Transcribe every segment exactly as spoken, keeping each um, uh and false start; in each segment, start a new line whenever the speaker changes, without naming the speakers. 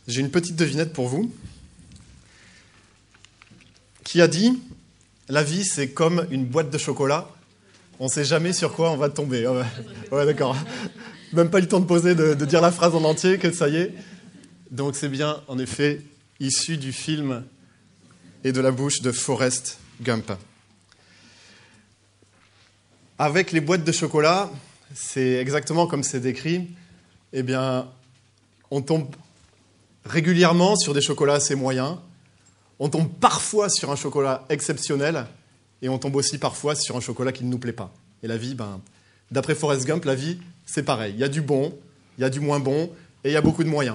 J'ai une petite devinette pour vous. Qui a dit « La vie, c'est comme une boîte de chocolat. On ne sait jamais sur quoi on va tomber. » Ouais, ouais d'accord. Même pas eu le temps de poser, de, de dire la phrase en entier, que ça y est. Donc c'est bien, en effet, issu du film et de la bouche de Forrest Gump. Avec les boîtes de chocolat, c'est exactement comme c'est décrit. Eh bien, on tombe régulièrement sur des chocolats assez moyens. On tombe parfois sur un chocolat exceptionnel. Et on tombe aussi parfois sur un chocolat qui ne nous plaît pas. Et la vie, ben, d'après Forrest Gump, la vie, c'est pareil. Il y a du bon, il y a du moins bon, et il y a beaucoup de moyens.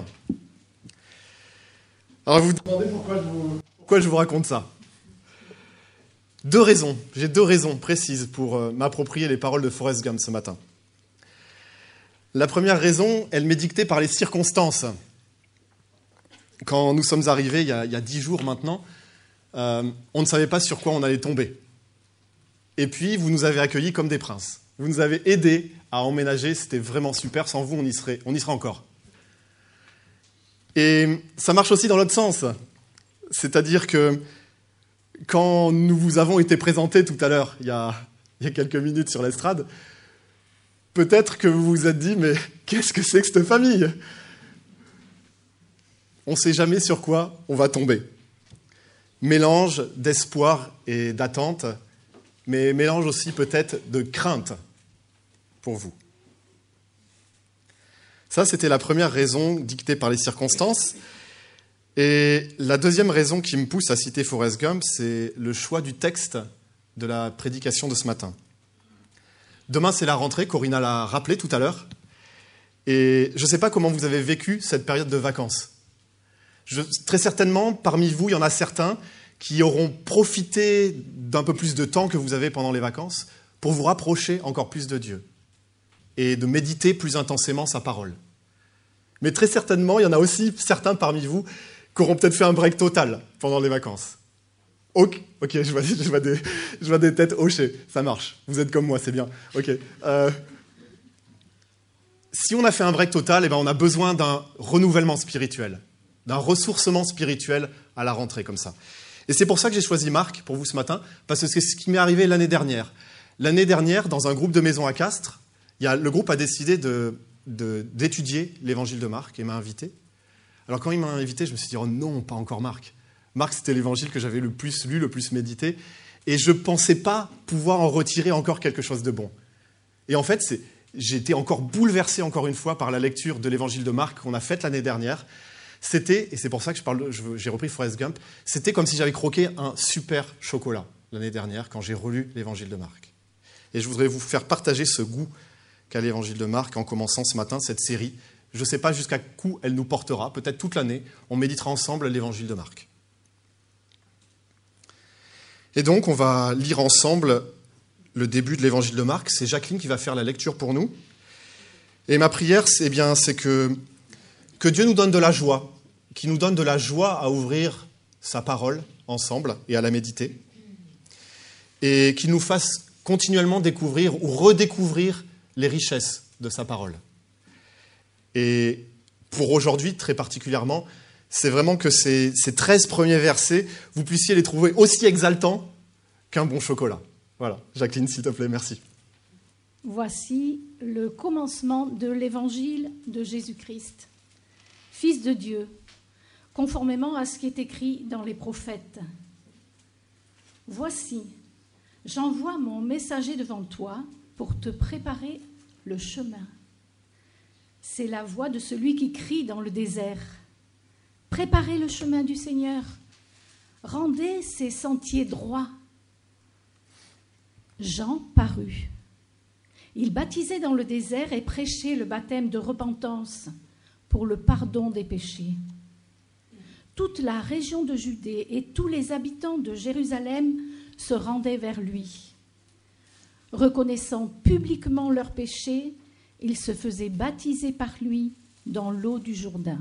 Alors vous vous demandez pourquoi je vous, pourquoi je vous raconte ça. Deux raisons. J'ai deux raisons précises pour euh, m'approprier les paroles de Forrest Gump ce matin. La première raison, elle m'est dictée par les circonstances. Quand nous sommes arrivés, il y a, il y a dix jours maintenant, euh, on ne savait pas sur quoi on allait tomber. Et puis, vous nous avez accueillis comme des princes. Vous nous avez aidés à emménager, c'était vraiment super. Sans vous, on y serait, on y serait encore. Et ça marche aussi dans l'autre sens. C'est-à-dire que quand nous vous avons été présentés tout à l'heure, il y a, il y a quelques minutes sur l'estrade, peut-être que vous vous êtes dit, mais qu'est-ce que c'est que cette famille ? On ne sait jamais sur quoi on va tomber. Mélange d'espoir et d'attente, mais mélange aussi peut-être de crainte pour vous. Ça, c'était la première raison dictée par les circonstances. Et la deuxième raison qui me pousse à citer Forrest Gump, c'est le choix du texte de la prédication de ce matin. Demain, c'est la rentrée, Corinna l'a rappelé tout à l'heure. Et je ne sais pas comment vous avez vécu cette période de vacances. Je, très certainement, parmi vous, il y en a certains qui auront profité d'un peu plus de temps que vous avez pendant les vacances pour vous rapprocher encore plus de Dieu et de méditer plus intensément sa parole. Mais très certainement, il y en a aussi certains parmi vous qui auront peut-être fait un break total pendant les vacances. Ok, ok, je vois, je vois, des, je vois des têtes hochées, ça marche. Vous êtes comme moi, c'est bien. Ok. Euh, si on a fait un break total, eh ben on a besoin d'un renouvellement spirituel, d'un ressourcement spirituel à la rentrée comme ça. Et c'est pour ça que j'ai choisi Marc pour vous ce matin, parce que c'est ce qui m'est arrivé l'année dernière. L'année dernière, dans un groupe de maison à Castres, il y a, le groupe a décidé de, de, d'étudier l'évangile de Marc et m'a invité. Alors quand il m'a invité, je me suis dit, oh non, pas encore Marc. Marc, c'était l'évangile que j'avais le plus lu, le plus médité, et je ne pensais pas pouvoir en retirer encore quelque chose de bon. Et en fait, c'est, j'ai été encore bouleversé, encore une fois, par la lecture de l'évangile de Marc qu'on a faite l'année dernière. C'était, et c'est pour ça que je parle, je, j'ai repris Forrest Gump, c'était comme si j'avais croqué un super chocolat l'année dernière quand j'ai relu l'évangile de Marc. Et je voudrais vous faire partager ce goût qu'a l'évangile de Marc en commençant ce matin cette série. Je ne sais pas jusqu'à où elle nous portera, peut-être toute l'année, on méditera ensemble l'évangile de Marc. Et donc, on va lire ensemble le début de l'évangile de Marc. C'est Jacqueline qui va faire la lecture pour nous. Et ma prière, c'est, eh bien, c'est que, que Dieu nous donne de la joie, qu'il nous donne de la joie à ouvrir sa parole ensemble et à la méditer, et qu'il nous fasse continuellement découvrir ou redécouvrir les richesses de sa parole. Et pour aujourd'hui, très particulièrement, c'est vraiment que ces, ces treize premiers versets, vous puissiez les trouver aussi exaltants qu'un bon chocolat. Voilà, Jacqueline, s'il te plaît, merci.
Voici le commencement de l'évangile de Jésus-Christ, Fils de Dieu, conformément à ce qui est écrit dans les prophètes. Voici, j'envoie mon messager devant toi pour te préparer le chemin. C'est la voix de celui qui crie dans le désert. Préparez le chemin du Seigneur. Rendez ses sentiers droits. Jean parut. Il baptisait dans le désert et prêchait le baptême de repentance pour le pardon des péchés. Toute la région de Judée et tous les habitants de Jérusalem se rendaient vers lui. Reconnaissant publiquement leurs péchés, ils se faisaient baptiser par lui dans l'eau du Jourdain.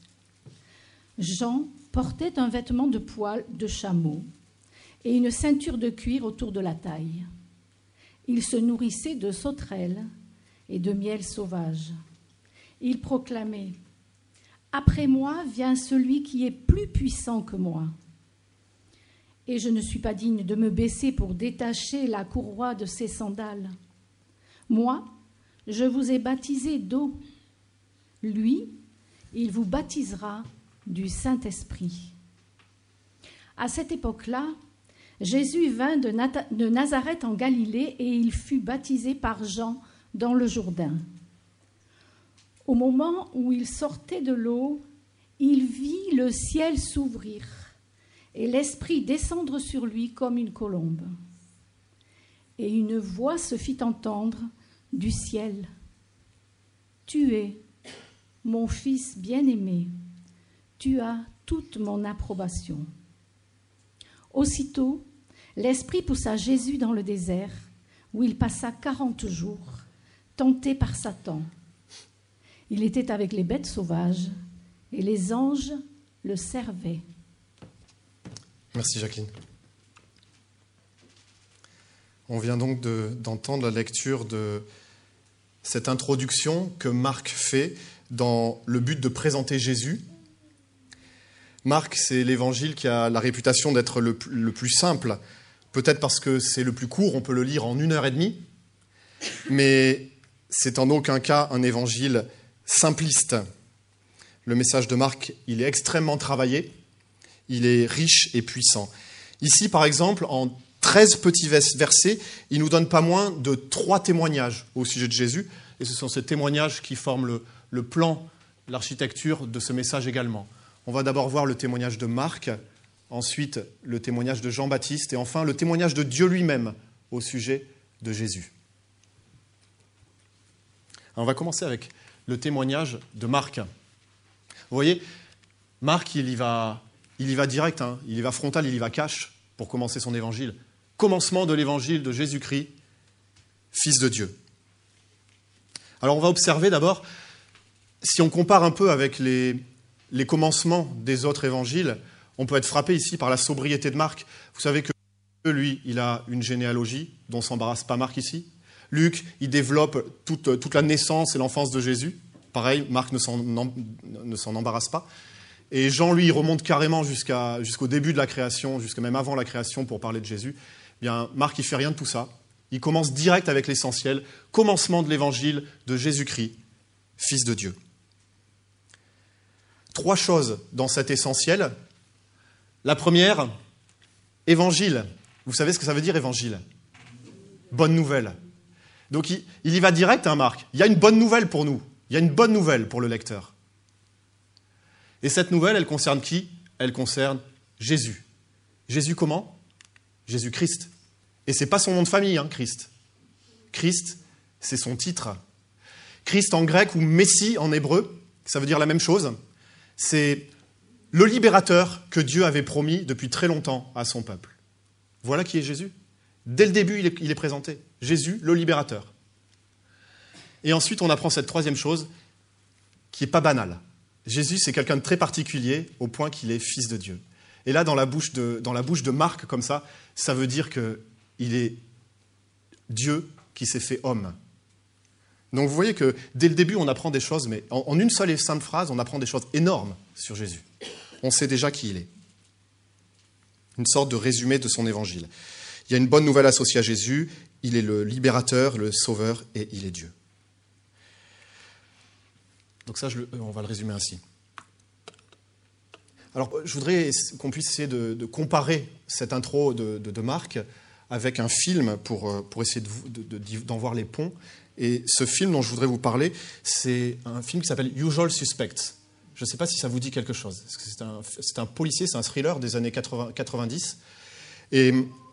Jean portait un vêtement de poil de chameau et une ceinture de cuir autour de la taille. Il se nourrissait de sauterelles et de miel sauvage. Il proclamait « Après moi vient celui qui est plus puissant que moi. Et je ne suis pas digne de me baisser pour détacher la courroie de ses sandales. Moi, je vous ai baptisé d'eau. Lui, il vous baptisera du Saint-Esprit. À cette époque-là, Jésus vint de, Nata- de Nazareth en Galilée et il fut baptisé par Jean dans le Jourdain. Au moment où il sortait de l'eau, il vit le ciel s'ouvrir et l'Esprit descendre sur lui comme une colombe. Et une voix se fit entendre du ciel. « Tu es mon Fils bien-aimé, tu as toute mon approbation. » Aussitôt, l'Esprit poussa Jésus dans le désert, où il passa quarante jours, tenté par Satan. Il était avec les bêtes sauvages, et les anges le servaient.
Merci Jacqueline. On vient donc de, d'entendre la lecture de cette introduction que Marc fait dans le but de présenter Jésus. Marc, c'est l'évangile qui a la réputation d'être le, le plus simple, peut-être parce que c'est le plus court, on peut le lire en une heure et demie, mais c'est en aucun cas un évangile simpliste. Le message de Marc, il est extrêmement travaillé, il est riche et puissant. Ici, par exemple, en treize petits versets, il nous donne pas moins de trois témoignages au sujet de Jésus, et ce sont ces témoignages qui forment le, le plan, l'architecture de ce message également. On va d'abord voir le témoignage de Marc, ensuite le témoignage de Jean-Baptiste, et enfin le témoignage de Dieu lui-même au sujet de Jésus. Alors on va commencer avec le témoignage de Marc. Vous voyez, Marc, il y va, il y va direct, hein, il y va frontal, il y va cash pour commencer son évangile. Commencement de l'évangile de Jésus-Christ, Fils de Dieu. Alors on va observer d'abord, si on compare un peu avec les, les commencements des autres évangiles, on peut être frappé ici par la sobriété de Marc. Vous savez que lui, il a une généalogie dont s'embarrasse pas Marc ici. Luc, il développe toute, toute la naissance et l'enfance de Jésus. Pareil, Marc ne s'en, ne s'en embarrasse pas. Et Jean, lui, il remonte carrément jusqu'à, jusqu'au début de la création, jusqu'à même avant la création pour parler de Jésus. Eh bien, Marc, il ne fait rien de tout ça. Il commence direct avec l'essentiel, commencement de l'évangile de Jésus-Christ, Fils de Dieu. Trois choses dans cet essentiel. La première, évangile. Vous savez ce que ça veut dire, évangile ? Bonne nouvelle. Donc il, il y va direct, hein, Marc. Il y a une bonne nouvelle pour nous. Il y a une bonne nouvelle pour le lecteur. Et cette nouvelle, elle concerne qui ? Elle concerne Jésus. Jésus comment ? Jésus-Christ. Et ce n'est pas son nom de famille, hein, Christ. Christ, c'est son titre. Christ en grec ou Messie en hébreu, ça veut dire la même chose. C'est le libérateur que Dieu avait promis depuis très longtemps à son peuple. Voilà qui est Jésus. Dès le début, il est, il est présenté. Jésus, le libérateur. Et ensuite, on apprend cette troisième chose qui n'est pas banale. Jésus, c'est quelqu'un de très particulier au point qu'il est fils de Dieu. Et là, dans la bouche de, dans la bouche de Marc, comme ça, ça veut dire qu'il est Dieu qui s'est fait homme. Donc vous voyez que dès le début, on apprend des choses, mais en, en une seule et simple phrase, on apprend des choses énormes sur Jésus. On sait déjà qui il est. Une sorte de résumé de son évangile. Il y a une bonne nouvelle associée à Jésus, il est le libérateur, le sauveur, et il est Dieu. Donc ça, je le, on va le résumer ainsi. Alors, je voudrais qu'on puisse essayer de, de comparer cette intro de, de, de Marc avec un film pour, pour essayer de, de, de, d'en voir les ponts. Et ce film dont je voudrais vous parler, c'est un film qui s'appelle Usual Suspects. Je ne sais pas si ça vous dit quelque chose. C'est un, c'est un policier, c'est un thriller des années quatre-vingt-dix. Et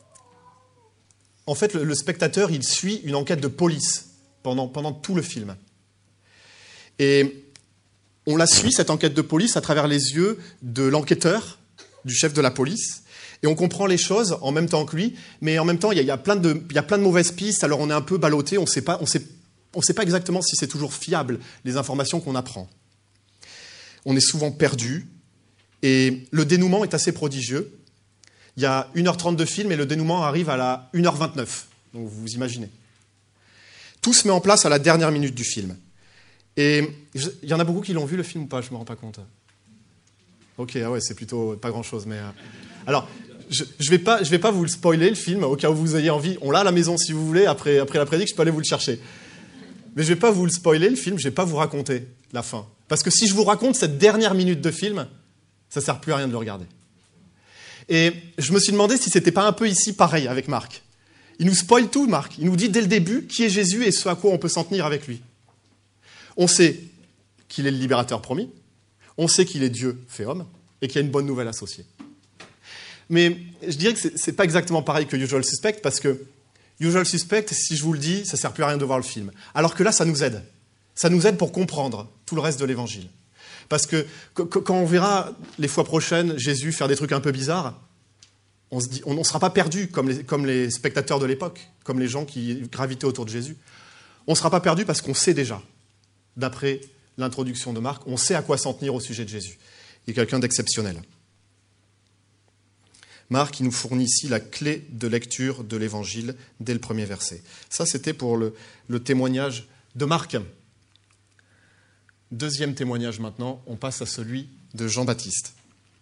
en fait, le, le spectateur, il suit une enquête de police pendant, pendant tout le film. Et on la suit, cette enquête de police, à travers les yeux de l'enquêteur, du chef de la police. Et on comprend les choses en même temps que lui, mais en même temps, il y a, il y a, plein, de, il y a plein de mauvaises pistes, alors on est un peu ballotté, on ne sait pas, on sait, on sait pas exactement si c'est toujours fiable, les informations qu'on apprend. On est souvent perdu, et le dénouement est assez prodigieux. Il y a une heure trente de film, et le dénouement arrive à la une heure vingt-neuf, donc vous vous imaginez. Tout se met en place à la dernière minute du film. Et il y en a beaucoup qui l'ont vu, le film, ou pas ? Je ne me rends pas compte. Ok, ah ouais, c'est plutôt pas grand-chose. Mais euh... Alors, je ne vais pas, je vais pas vous le spoiler, le film, au cas où vous ayez envie. On l'a à la maison si vous voulez, après, après la prédique, je peux aller vous le chercher. Mais je ne vais pas vous le spoiler, le film, je ne vais pas vous raconter la fin. Parce que si je vous raconte cette dernière minute de film, ça ne sert plus à rien de le regarder. Et je me suis demandé si ce n'était pas un peu ici pareil avec Marc. Il nous spoile tout, Marc. Il nous dit dès le début qui est Jésus et ce à quoi on peut s'en tenir avec lui. On sait qu'il est le libérateur promis, on sait qu'il est Dieu fait homme, et qu'il y a une bonne nouvelle associée. Mais je dirais que ce n'est pas exactement pareil que Usual Suspect, parce que Usual Suspect, si je vous le dis, ça ne sert plus à rien de voir le film. Alors que là, ça nous aide. Ça nous aide pour comprendre tout le reste de l'Évangile. Parce que quand on verra les fois prochaines Jésus faire des trucs un peu bizarres, on se dit, on ne sera pas perdu comme les, comme les spectateurs de l'époque, comme les gens qui gravitaient autour de Jésus. On ne sera pas perdu parce qu'on sait déjà, d'après l'introduction de Marc, on sait à quoi s'en tenir au sujet de Jésus. Il est quelqu'un d'exceptionnel. Marc, il nous fournit ici la clé de lecture de l'Évangile dès le premier verset. Ça, c'était pour le, le témoignage de Marc. Deuxième témoignage maintenant, on passe à celui de Jean-Baptiste.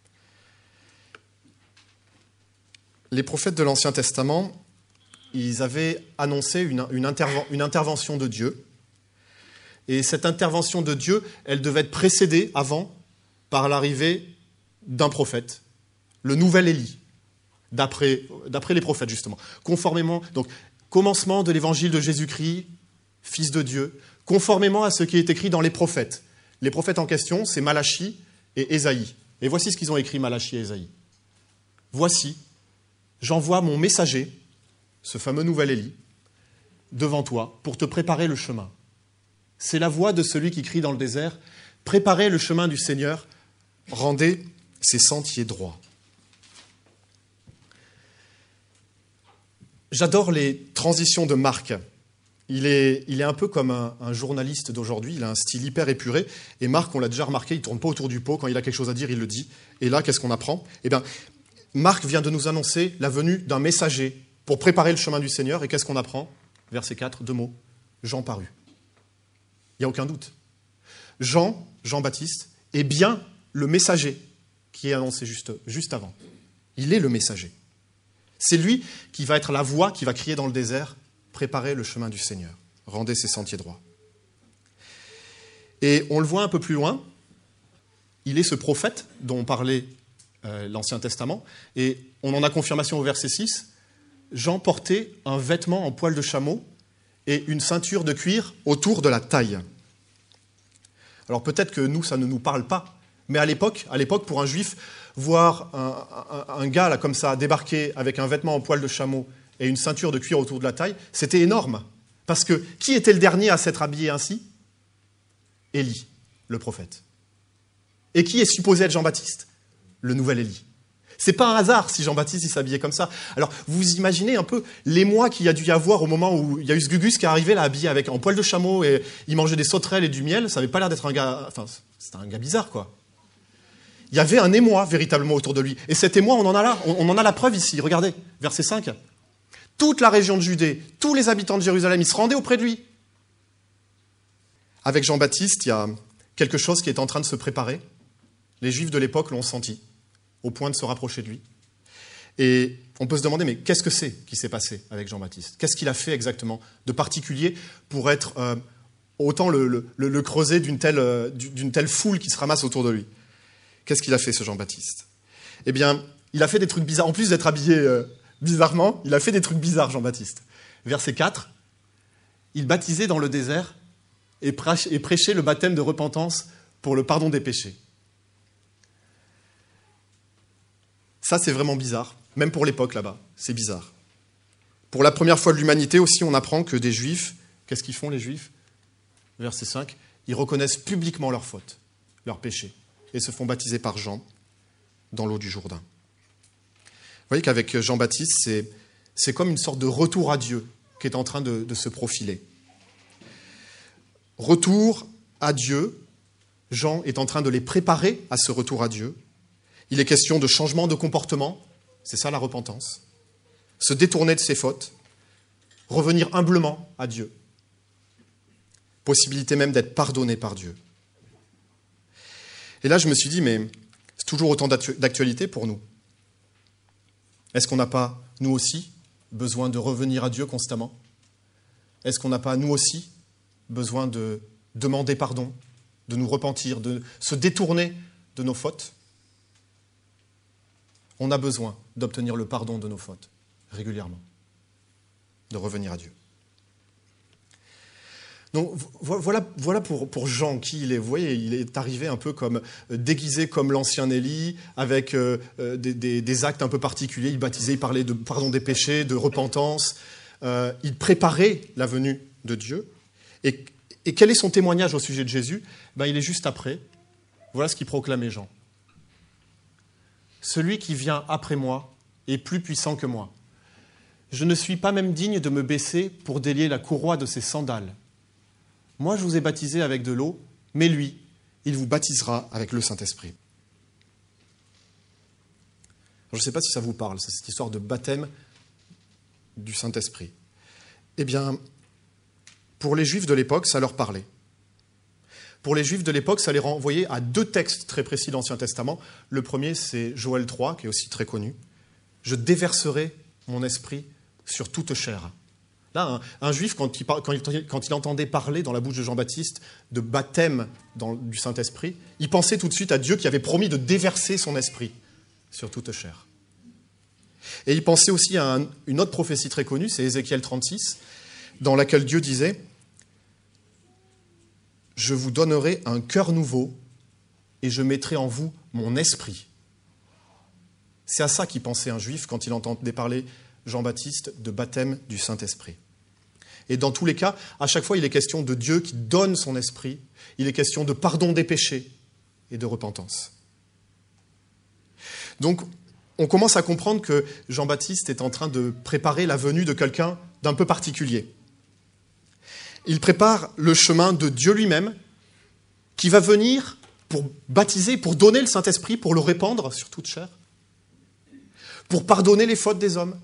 Les prophètes de l'Ancien Testament, ils avaient annoncé une, une, interven- une intervention de Dieu. Et cette intervention de Dieu, elle devait être précédée avant par l'arrivée d'un prophète, le nouvel Élie, d'après, d'après les prophètes justement. Conformément, donc, commencement de l'évangile de Jésus-Christ, Fils de Dieu, conformément à ce qui est écrit dans les prophètes. Les prophètes en question, c'est Malachie et Ésaïe. Et voici ce qu'ils ont écrit, Malachie et Ésaïe. Voici, j'envoie mon messager, ce fameux nouvel Élie, devant toi pour te préparer le chemin. C'est la voix de celui qui crie dans le désert, préparez le chemin du Seigneur, rendez ses sentiers droits. J'adore les transitions de Marc. Il est, il est un peu comme un, un journaliste d'aujourd'hui, il a un style hyper épuré. Et Marc, on l'a déjà remarqué, il ne tourne pas autour du pot. Quand il a quelque chose à dire, il le dit. Et là, qu'est-ce qu'on apprend ? Eh bien, Marc vient de nous annoncer la venue d'un messager pour préparer le chemin du Seigneur. Et qu'est-ce qu'on apprend ? Verset quatre, deux mots. Jean parut. Il n'y a aucun doute. Jean, Jean-Baptiste, est bien le messager qui est annoncé juste, juste avant. Il est le messager. C'est lui qui va être la voix qui va crier dans le désert « Préparez le chemin du Seigneur, rendez ses sentiers droits ». Et on le voit un peu plus loin, il est ce prophète dont parlait euh, l'Ancien Testament, et on en a confirmation au verset six, Jean portait un vêtement en poil de chameau et une ceinture de cuir autour de la taille. Alors peut-être que nous, ça ne nous parle pas, mais à l'époque, à l'époque pour un juif, voir un, un, un gars là, comme ça débarquer avec un vêtement en poil de chameau et une ceinture de cuir autour de la taille, c'était énorme. Parce que qui était le dernier à s'être habillé ainsi ? Élie, le prophète. Et qui est supposé être Jean-Baptiste ? Le nouvel Élie. C'est pas un hasard si Jean-Baptiste il s'habillait comme ça. Alors, vous imaginez un peu l'émoi qu'il y a dû y avoir au moment où il y a eu ce Gugus qui est arrivé là, habillé avec, en poil de chameau, et il mangeait des sauterelles et du miel. Ça n'avait pas l'air d'être un gars... Enfin, c'était un gars bizarre, quoi. Il y avait un émoi véritablement autour de lui. Et cet émoi, on en a là. On, on en a la preuve ici. Regardez, verset cinq. Toute la région de Judée, tous les habitants de Jérusalem, ils se rendaient auprès de lui. Avec Jean-Baptiste, il y a quelque chose qui est en train de se préparer. Les Juifs de l'époque l'ont senti, au point de se rapprocher de lui. Et on peut se demander, mais qu'est-ce que c'est qui s'est passé avec Jean-Baptiste ? Qu'est-ce qu'il a fait exactement de particulier pour être euh, autant le, le, le creuset d'une telle, euh, d'une telle foule qui se ramasse autour de lui ? Qu'est-ce qu'il a fait, ce Jean-Baptiste ? Eh bien, il a fait des trucs bizarres. En plus d'être habillé euh, bizarrement, il a fait des trucs bizarres, Jean-Baptiste. Verset quatre, il baptisait dans le désert et prêchait le baptême de repentance pour le pardon des péchés. Ça, c'est vraiment bizarre. Même pour l'époque, là-bas, c'est bizarre. Pour la première fois de l'humanité aussi, on apprend que des Juifs, qu'est-ce qu'ils font, les Juifs ? Verset cinq, ils reconnaissent publiquement leurs fautes, leurs péchés, et se font baptiser par Jean dans l'eau du Jourdain. Vous voyez qu'avec Jean-Baptiste, c'est, c'est comme une sorte de retour à Dieu qui est en train de, de se profiler. Retour à Dieu, Jean est en train de les préparer à ce retour à Dieu. Il est question de changement de comportement, c'est ça la repentance. Se détourner de ses fautes, revenir humblement à Dieu. Possibilité même d'être pardonné par Dieu. Et là, je me suis dit, mais toujours autant d'actualité pour nous. Est-ce qu'on n'a pas, nous aussi, besoin de revenir à Dieu constamment? Est-ce qu'on n'a pas, nous aussi, besoin de demander pardon, de nous repentir, de se détourner de nos fautes? On a besoin d'obtenir le pardon de nos fautes régulièrement, de revenir à Dieu. Donc voilà, voilà pour, pour Jean qui il est. Vous voyez, il est arrivé un peu comme déguisé comme l'ancien Élie, avec euh, des, des, des actes un peu particuliers. Il baptisait, il parlait de pardon des péchés, de repentance. Euh, il préparait la venue de Dieu. Et, et quel est son témoignage au sujet de Jésus? Ben, il est juste après. Voilà ce qu'il proclamait Jean. Celui qui vient après moi est plus puissant que moi. Je ne suis pas même digne de me baisser pour délier la courroie de ses sandales. Moi, je vous ai baptisé avec de l'eau, mais lui, il vous baptisera avec le Saint-Esprit. Je ne sais pas si ça vous parle, c'est cette histoire de baptême du Saint-Esprit. Eh bien, pour les Juifs de l'époque, ça leur parlait. Pour les Juifs de l'époque, ça les renvoyait à deux textes très précis de l'Ancien Testament. Le premier, c'est Joël trois, qui est aussi très connu. « Je déverserai mon esprit sur toute chair ». Là, un, un juif, quand il, quand, il, quand il entendait parler dans la bouche de Jean-Baptiste de baptême dans, du Saint-Esprit, il pensait tout de suite à Dieu qui avait promis de déverser son esprit sur toute chair. Et il pensait aussi à un, une autre prophétie très connue, c'est Ézéchiel trente-six, dans laquelle Dieu disait « Je vous donnerai un cœur nouveau et je mettrai en vous mon esprit. » C'est à ça qu'il pensait un juif quand il entendait parler Jean-Baptiste de baptême du Saint-Esprit. Et dans tous les cas, à chaque fois, il est question de Dieu qui donne son esprit, il est question de pardon des péchés et de repentance. Donc, on commence à comprendre que Jean-Baptiste est en train de préparer la venue de quelqu'un d'un peu particulier. Il prépare le chemin de Dieu lui-même, qui va venir pour baptiser, pour donner le Saint-Esprit, pour le répandre sur toute chair, pour pardonner les fautes des hommes.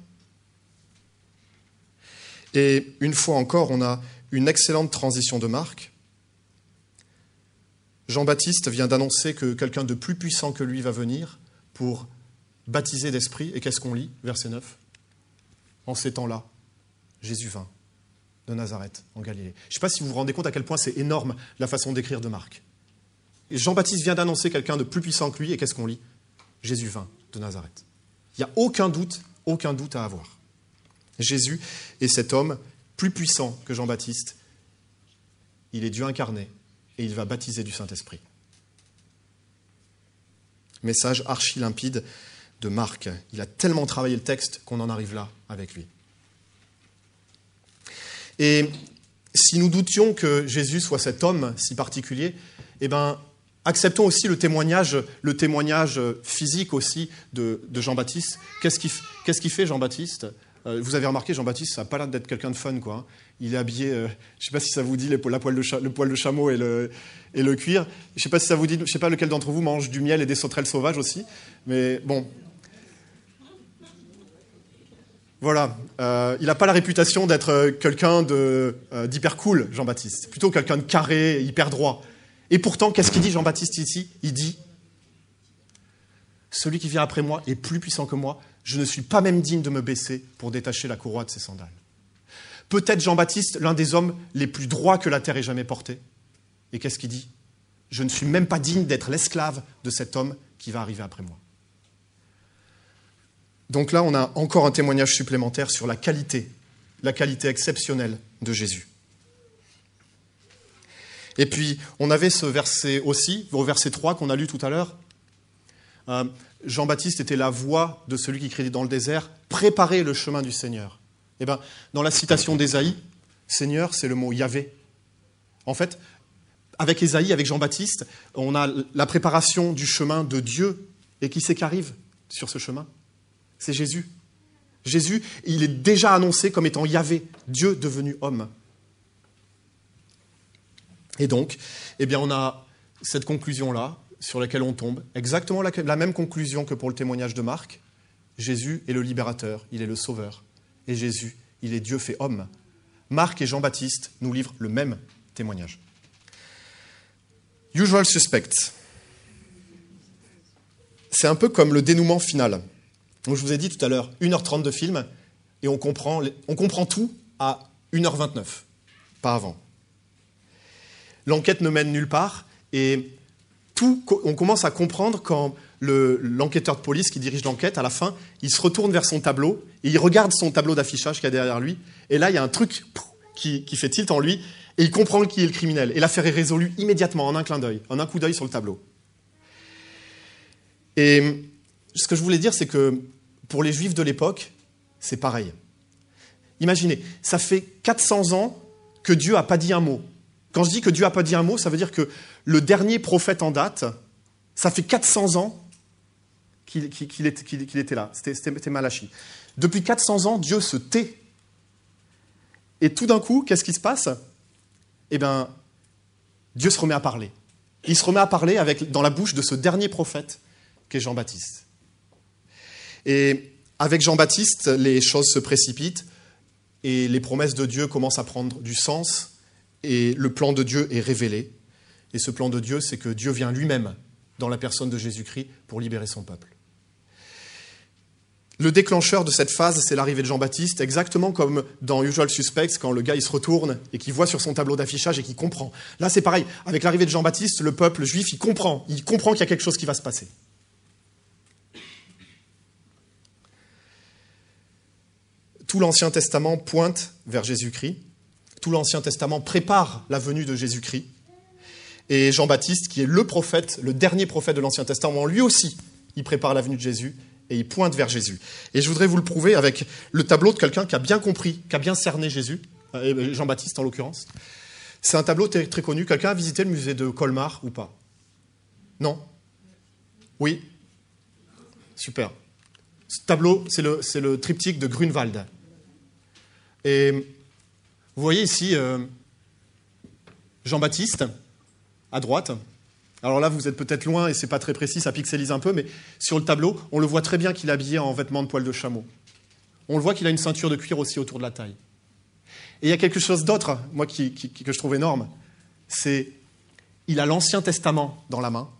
Et une fois encore, on a une excellente transition de Marc. Jean-Baptiste vient d'annoncer que quelqu'un de plus puissant que lui va venir pour baptiser d'esprit. Et qu'est-ce qu'on lit? Verset neuf. En ces temps-là, Jésus vint de Nazareth, en Galilée. Je ne sais pas si vous vous rendez compte à quel point c'est énorme la façon d'écrire de Marc. Et Jean-Baptiste vient d'annoncer quelqu'un de plus puissant que lui. Et qu'est-ce qu'on lit? Jésus vint de Nazareth. Il n'y a aucun doute, aucun doute à avoir. Jésus est cet homme plus puissant que Jean-Baptiste. Il est Dieu incarné et il va baptiser du Saint-Esprit. Message archi limpide de Marc. Il a tellement travaillé le texte qu'on en arrive là avec lui. Et si nous doutions que Jésus soit cet homme si particulier, eh ben, acceptons aussi le témoignage, le témoignage physique aussi de, de Jean-Baptiste. Qu'est-ce qu'il, qu'est-ce qu'il fait, Jean-Baptiste? Vous avez remarqué, Jean-Baptiste, ça n'a pas l'air d'être quelqu'un de fun, quoi. Il est habillé, euh, je ne sais pas si ça vous dit, les, la poil de cha- le poil de chameau et le, et le cuir. Je ne sais pas si ça vous dit, je ne sais pas lequel d'entre vous mange du miel et des sauterelles sauvages aussi. Mais bon. Voilà. Euh, il n'a pas la réputation d'être quelqu'un de, euh, d'hyper cool, Jean-Baptiste. C'est plutôt quelqu'un de carré, hyper droit. Et pourtant, qu'est-ce qu'il dit, Jean-Baptiste, ici? Il dit « Celui qui vient après moi est plus puissant que moi. Je ne suis pas même digne de me baisser pour détacher la courroie de ses sandales. » Peut-être Jean-Baptiste, l'un des hommes les plus droits que la terre ait jamais portés. Et qu'est-ce qu'il dit? Je ne suis même pas digne d'être l'esclave de cet homme qui va arriver après moi. Donc là, on a encore un témoignage supplémentaire sur la qualité, la qualité exceptionnelle de Jésus. Et puis, on avait ce verset aussi, au verset trois qu'on a lu tout à l'heure. Euh, Jean-Baptiste était la voix de celui qui criait dans le désert, « Préparez le chemin du Seigneur ». Eh bien, dans la citation d'Ésaïe, « Seigneur », c'est le mot « Yahvé ». En fait, avec Ésaïe, avec Jean-Baptiste, on a la préparation du chemin de Dieu. Et qui c'est qui arrive sur ce chemin? C'est Jésus. Jésus, il est déjà annoncé comme étant Yahvé, Dieu devenu homme. Et donc, eh bien, on a cette conclusion-là, sur laquelle on tombe, exactement la, la même conclusion que pour le témoignage de Marc. Jésus est le libérateur, il est le sauveur. Et Jésus, il est Dieu fait homme. Marc et Jean-Baptiste nous livrent le même témoignage. Usual suspects. c'est un peu comme le dénouement final. Donc, je vous ai dit tout à l'heure, une heure trente de film, et on comprend, on comprend tout à une heure vingt-neuf, pas avant. L'enquête ne mène nulle part, et tout, on commence à comprendre quand le, l'enquêteur de police qui dirige l'enquête, à la fin, il se retourne vers son tableau, et il regarde son tableau d'affichage qu'il y a derrière lui, et là, il y a un truc qui, qui fait tilt en lui, et il comprend qui est le criminel. Et l'affaire est résolue immédiatement, en un clin d'œil, en un coup d'œil sur le tableau. Et ce que je voulais dire, c'est que pour les Juifs de l'époque, c'est pareil. Imaginez, ça fait quatre cents ans que Dieu n'a pas dit un mot. Quand je dis que Dieu n'a pas dit un mot, ça veut dire que le dernier prophète en date, ça fait quatre cents ans qu'il, qu'il, était, qu'il, qu'il était là. C'était, c'était Malachi. Depuis quatre cents ans, Dieu se tait. Et tout d'un coup, qu'est-ce qui se passe ? Eh bien, Dieu se remet à parler. Il se remet à parler avec, dans la bouche de ce dernier prophète, qui est Jean-Baptiste. Et avec Jean-Baptiste, les choses se précipitent et les promesses de Dieu commencent à prendre du sens et le plan de Dieu est révélé. Et ce plan de Dieu, c'est que Dieu vient lui-même dans la personne de Jésus-Christ pour libérer son peuple. Le déclencheur de cette phase, c'est l'arrivée de Jean-Baptiste, exactement comme dans Usual Suspects, quand le gars il se retourne et qu'il voit sur son tableau d'affichage et qu'il comprend. Là, c'est pareil. Avec l'arrivée de Jean-Baptiste, le peuple juif, il comprend. Il comprend qu'il y a quelque chose qui va se passer. Tout l'Ancien Testament pointe vers Jésus-Christ. Tout l'Ancien Testament prépare la venue de Jésus-Christ. Et Jean-Baptiste, qui est le prophète, le dernier prophète de l'Ancien Testament, lui aussi, il prépare la venue de Jésus et il pointe vers Jésus. Et je voudrais vous le prouver avec le tableau de quelqu'un qui a bien compris, qui a bien cerné Jésus, Jean-Baptiste en l'occurrence. C'est un tableau très, très connu. Quelqu'un a visité le musée de Colmar ou pas ? Non ? Oui ? Super. Ce tableau, c'est le, c'est le triptyque de Grunewald. Et vous voyez ici euh, Jean-Baptiste, à droite. Alors là, vous êtes peut-être loin et c'est pas très précis, ça pixelise un peu, mais sur le tableau, on le voit très bien qu'il est habillé en vêtements de poil de chameau. On le voit qu'il a une ceinture de cuir aussi autour de la taille. Et il y a quelque chose d'autre, moi, qui, qui, que je trouve énorme, c'est il a l'Ancien Testament dans la main.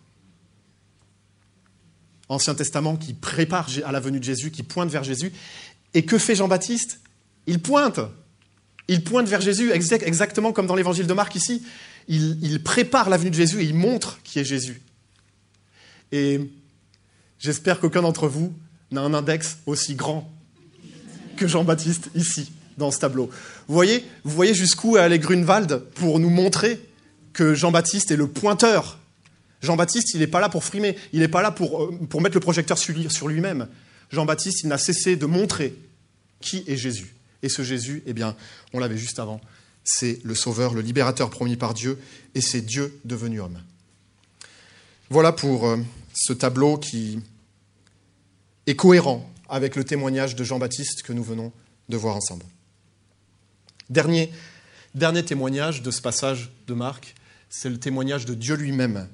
Ancien Testament qui prépare à la venue de Jésus, qui pointe vers Jésus. Et que fait Jean-Baptiste ? Il pointe. Il pointe vers Jésus, exactement comme dans l'évangile de Marc ici. Il, il prépare la venue de Jésus et il montre qui est Jésus. Et j'espère qu'aucun d'entre vous n'a un index aussi grand que Jean-Baptiste ici, dans ce tableau. Vous voyez, vous voyez jusqu'où est allé Grunewald pour nous montrer que Jean-Baptiste est le pointeur. Jean-Baptiste, il n'est pas là pour frimer, il n'est pas là pour, pour mettre le projecteur sur lui-même. Jean-Baptiste, il n'a cessé de montrer qui est Jésus. Et ce Jésus, eh bien, on l'avait juste avant, c'est le Sauveur, le libérateur promis par Dieu, et c'est Dieu devenu homme. Voilà pour euh, ce tableau qui est cohérent avec le témoignage de Jean-Baptiste que nous venons de voir ensemble. Dernier, dernier témoignage de ce passage de Marc, c'est le témoignage de Dieu lui-même.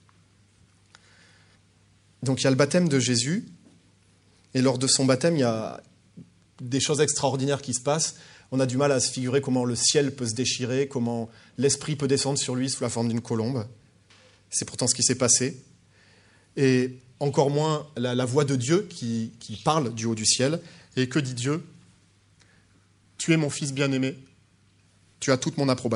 Donc il y a le baptême de Jésus, et lors de son baptême, il y a des choses extraordinaires qui se passent. On a du mal à se figurer comment le ciel peut se déchirer, comment l'Esprit peut descendre sur lui sous la forme d'une colombe. C'est pourtant ce qui s'est passé. Et encore moins la, la voix de Dieu qui, qui parle du haut du ciel. Et que dit Dieu ? « Tu es mon fils bien-aimé, tu as toute mon approbation. »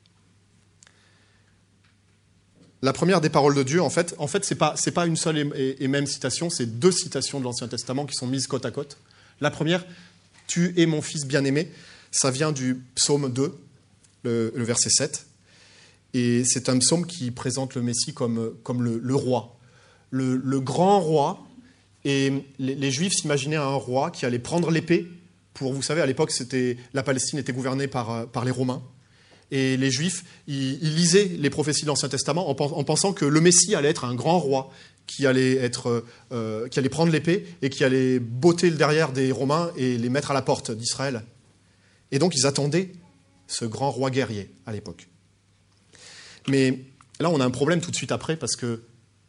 La première des paroles de Dieu, en fait, en fait ce n'est pas, c'est pas une seule et, et même citation, c'est deux citations de l'Ancien Testament qui sont mises côte à côte. La première, « Tu es mon fils bien-aimé », ça vient du psaume deux, le, le verset sept. Et c'est un psaume qui présente le Messie comme, comme le, le roi, le, le grand roi. Et les, les Juifs s'imaginaient un roi qui allait prendre l'épée pour, vous savez, à l'époque, c'était, la Palestine était gouvernée par, par les Romains. Et les Juifs, ils, ils lisaient les prophéties de l'Ancien Testament en, en pensant que le Messie allait être un grand roi qui allait, être, euh, qui allait prendre l'épée et qui allait botter le derrière des Romains et les mettre à la porte d'Israël. Et donc, ils attendaient ce grand roi guerrier à l'époque. Mais là, on a un problème tout de suite après parce que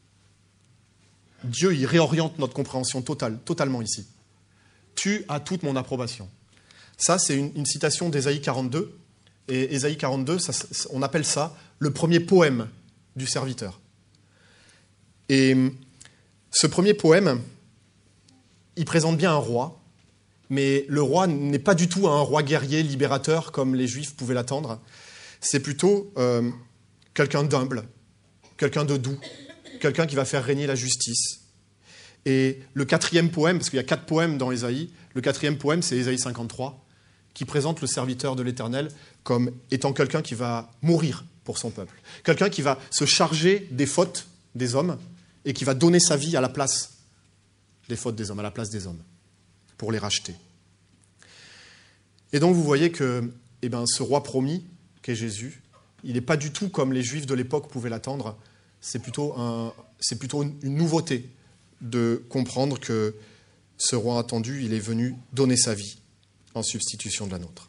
Dieu, il réoriente notre compréhension totale, totalement ici. « Tu as toute mon approbation ». Ça, c'est une, une citation d'Ésaïe quarante-deux. Et Ésaïe quarante-deux, ça, on appelle ça le premier poème du serviteur. Et Ce premier poème, il présente bien un roi, mais le roi n'est pas du tout un roi guerrier, libérateur, comme les Juifs pouvaient l'attendre. C'est plutôt euh, quelqu'un d'humble, quelqu'un de doux, quelqu'un qui va faire régner la justice. Et le quatrième poème, parce qu'il y a quatre poèmes dans Ésaïe, le quatrième poème, c'est Ésaïe cinquante-trois, qui présente le serviteur de l'Éternel comme étant quelqu'un qui va mourir pour son peuple, quelqu'un qui va se charger des fautes des hommes et qui va donner sa vie à la place des fautes des hommes, à la place des hommes, pour les racheter. Et donc vous voyez que eh ben, ce roi promis, qu'est Jésus, il n'est pas du tout comme les Juifs de l'époque pouvaient l'attendre, c'est plutôt, un, c'est plutôt une nouveauté de comprendre que ce roi attendu, il est venu donner sa vie en substitution de la nôtre.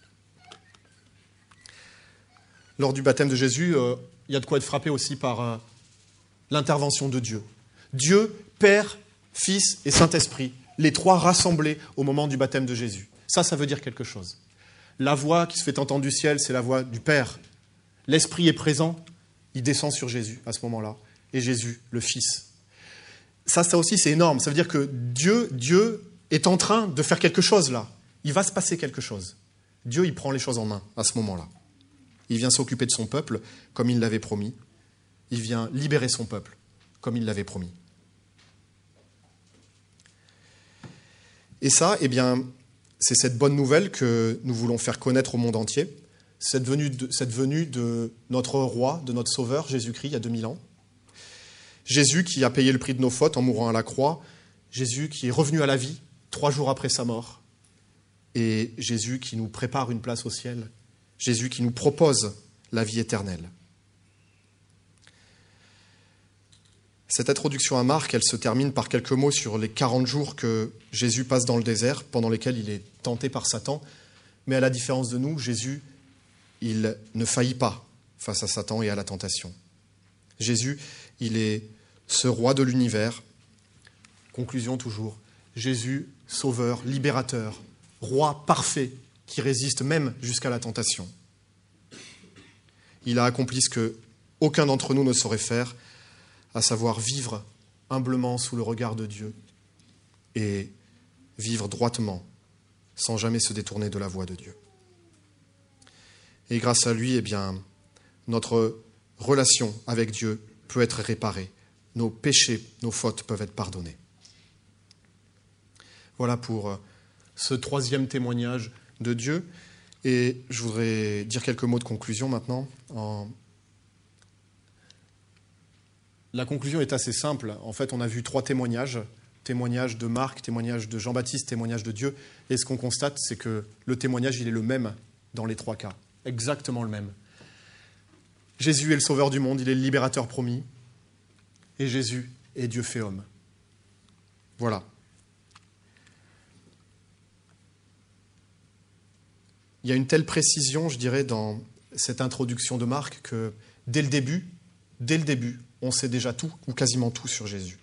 Lors du baptême de Jésus, euh, il y a de quoi être frappé aussi par euh, l'intervention de Dieu. Dieu, Père, Fils et Saint-Esprit, les trois rassemblés au moment du baptême de Jésus. Ça, ça veut dire quelque chose. La voix qui se fait entendre du ciel, c'est la voix du Père. L'Esprit est présent, il descend sur Jésus à ce moment-là, et Jésus, le Fils. Ça, ça aussi, c'est énorme. Ça veut dire que Dieu, Dieu est en train de faire quelque chose là. Il va se passer quelque chose. Dieu, il prend les choses en main à ce moment-là. Il vient s'occuper de son peuple comme il l'avait promis. Il vient libérer son peuple comme il l'avait promis. Et ça, eh bien, c'est cette bonne nouvelle que nous voulons faire connaître au monde entier. Cette venue de, cette venue de notre roi, de notre sauveur, Jésus-Christ, il y a deux mille ans. Jésus qui a payé le prix de nos fautes en mourant à la croix. Jésus qui est revenu à la vie trois jours après sa mort. Et Jésus qui nous prépare une place au ciel. Jésus qui nous propose la vie éternelle. Cette introduction à Marc, elle se termine par quelques mots sur les quarante jours que Jésus passe dans le désert, pendant lesquels il est tenté par Satan. Mais à la différence de nous, Jésus, il ne faillit pas face à Satan et à la tentation. Jésus, il est ce roi de l'univers. Conclusion toujours, Jésus, sauveur, libérateur, roi parfait, qui résiste même jusqu'à la tentation. Il a accompli ce que aucun d'entre nous ne saurait faire, à savoir vivre humblement sous le regard de Dieu et vivre droitement, sans jamais se détourner de la voie de Dieu. Et grâce à lui, eh bien, notre relation avec Dieu peut être réparée. Nos péchés, nos fautes peuvent être pardonnés. Voilà pour ce troisième témoignage de Dieu. Et je voudrais dire quelques mots de conclusion maintenant. En... La conclusion est assez simple. En fait, on a vu trois témoignages. Témoignage de Marc, témoignage de Jean-Baptiste, témoignage de Dieu. Et ce qu'on constate, c'est que le témoignage, il est le même dans les trois cas. Exactement le même. Jésus est le sauveur du monde, il est le libérateur promis. Et Jésus est Dieu fait homme. Voilà. Il y a une telle précision, je dirais, dans cette introduction de Marc que dès le début, dès le début, on sait déjà tout, ou quasiment tout sur Jésus.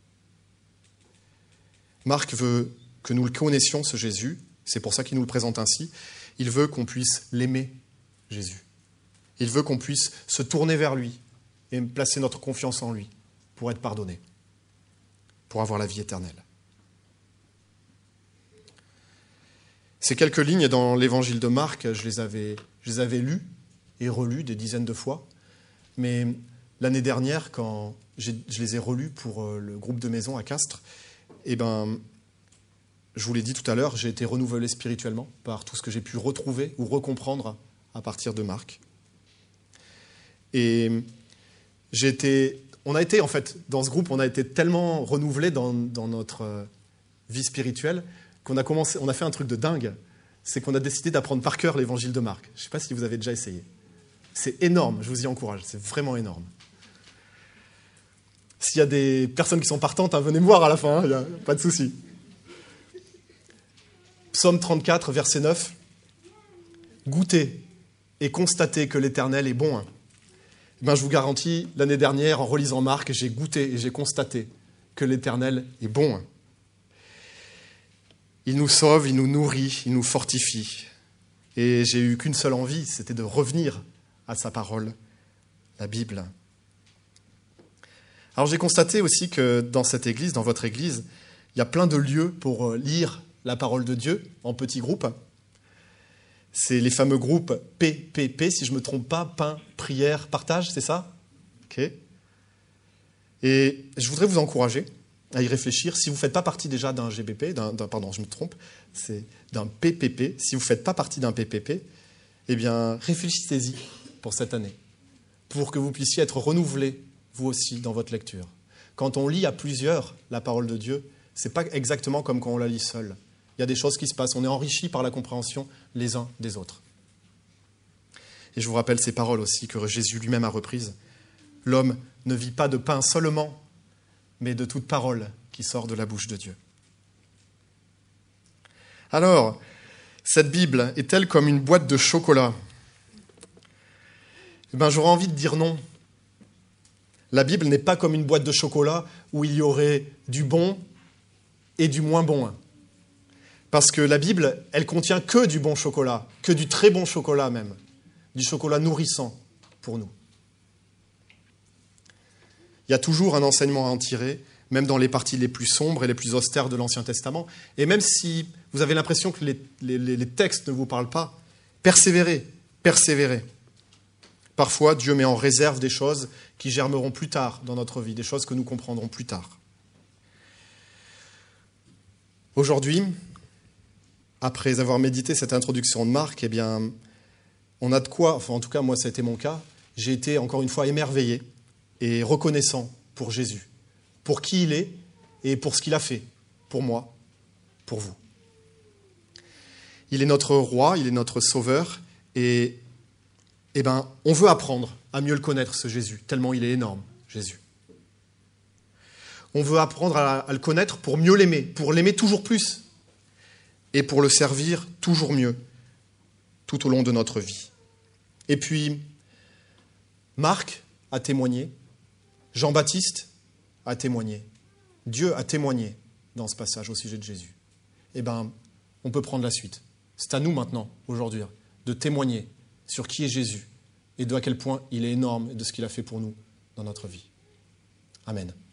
Marc veut que nous le connaissions, ce Jésus, c'est pour ça qu'il nous le présente ainsi. Il veut qu'on puisse l'aimer, Jésus. Il veut qu'on puisse se tourner vers lui et placer notre confiance en lui pour être pardonné, pour avoir la vie éternelle. Ces quelques lignes dans l'évangile de Marc, je les avais, je les avais lues et relues des dizaines de fois, mais l'année dernière, quand je les ai relus pour le groupe de maison à Castres, eh ben, je vous l'ai dit tout à l'heure, j'ai été renouvelé spirituellement par tout ce que j'ai pu retrouver ou recomprendre à partir de Marc. Et j'ai été, on a été, en fait, dans ce groupe, on a été tellement renouvelés dans, dans notre vie spirituelle qu'on a commencé, on a fait un truc de dingue, c'est qu'on a décidé d'apprendre par cœur l'évangile de Marc. Je ne sais pas si vous avez déjà essayé. C'est énorme, je vous y encourage, c'est vraiment énorme. S'il y a des personnes qui sont partantes, hein, venez me voir à la fin, il hein, n'y a pas de souci. Psaume trente-quatre, verset neuf. Goûtez et constatez que l'Éternel est bon. Ben, je vous garantis, l'année dernière, en relisant Marc, j'ai goûté et j'ai constaté que l'Éternel est bon. Il nous sauve, il nous nourrit, il nous fortifie. Et j'ai eu qu'une seule envie, c'était de revenir à sa parole, la Bible. Alors j'ai constaté aussi que dans cette église, dans votre église, il y a plein de lieux pour lire la parole de Dieu en petits groupes. C'est les fameux groupes P P P, si je ne me trompe pas, pain, prière, partage, c'est ça? Ok. Et je voudrais vous encourager à y réfléchir. Si vous ne faites pas partie déjà d'un G B P, d'un, d'un, pardon, je me trompe, c'est d'un P P P, si vous ne faites pas partie d'un P P P, eh bien, réfléchissez-y pour cette année, pour que vous puissiez être renouvelés, vous aussi, dans votre lecture. Quand on lit à plusieurs la parole de Dieu, ce n'est pas exactement comme quand on la lit seul. Il y a des choses qui se passent. On est enrichi par la compréhension les uns des autres. Et je vous rappelle ces paroles aussi que Jésus lui-même a reprises. L'homme ne vit pas de pain seulement, mais de toute parole qui sort de la bouche de Dieu. Alors, cette Bible est-elle comme une boîte de chocolat? Eh bien, j'aurais envie de dire non. La Bible n'est pas comme une boîte de chocolat où il y aurait du bon et du moins bon. Parce que la Bible, elle contient que du bon chocolat, que du très bon chocolat même, du chocolat nourrissant pour nous. Il y a toujours un enseignement à en tirer, même dans les parties les plus sombres et les plus austères de l'Ancien Testament. Et même si vous avez l'impression que les, les, les textes ne vous parlent pas, persévérez, persévérez. Parfois, Dieu met en réserve des choses qui germeront plus tard dans notre vie, des choses que nous comprendrons plus tard. Aujourd'hui, après avoir médité cette introduction de Marc, eh bien, on a de quoi, enfin en tout cas moi ça a été mon cas, j'ai été encore une fois émerveillé et reconnaissant pour Jésus, pour qui il est et pour ce qu'il a fait, pour moi, pour vous. Il est notre roi, il est notre sauveur et eh ben, on veut apprendre à mieux le connaître, ce Jésus, tellement il est énorme, Jésus. On veut apprendre à, à le connaître pour mieux l'aimer, pour l'aimer toujours plus et pour le servir toujours mieux tout au long de notre vie. Et puis, Marc a témoigné, Jean-Baptiste a témoigné, Dieu a témoigné dans ce passage au sujet de Jésus. Eh bien, on peut prendre la suite. C'est à nous maintenant, aujourd'hui, de témoigner sur qui est Jésus et de à quel point il est énorme et de ce qu'il a fait pour nous dans notre vie. Amen.